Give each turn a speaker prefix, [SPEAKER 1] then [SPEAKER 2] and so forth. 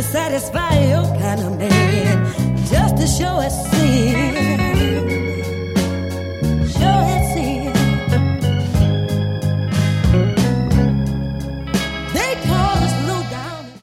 [SPEAKER 1] to satisfy your kind of man, just to show us sin.